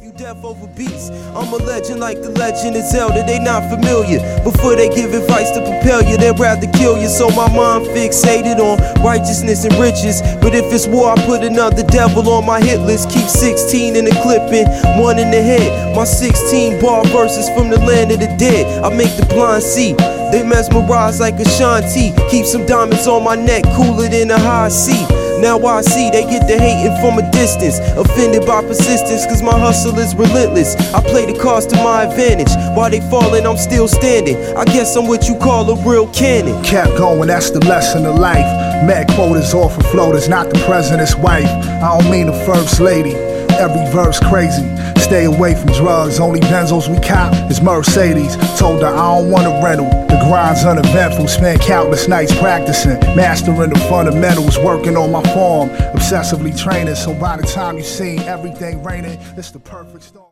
You deaf over beats. I'm a legend like the legend of Zelda. They not familiar. Before they give advice to propel you, they'd rather kill you. So my mind fixated on righteousness and riches. But if it's war, I put another devil on my hit list. Keep 16 in the clipping, 1 in the head. My 16 bar verses from the land of the dead. I make the blind see. They mesmerize like Ashanti. Keep some diamonds on my neck, cooler than a high sea. Now I see they get the hating from a distance, offended by persistence, cause my hustle is relentless. I play the cards to my advantage. While they falling, I'm still standing. I guess I'm what you call a real cannon. Kept going, that's the lesson of life. Mad quotas off of floaters, not the president's wife. I don't mean the first lady. Every verse crazy. Stay away from drugs, only Benzos we cop is Mercedes. Told her I don't want a rental. The grind's uneventful, spent countless nights practicing, mastering the fundamentals, working on my form, obsessively training. So by the time you see everything raining, it's the perfect storm.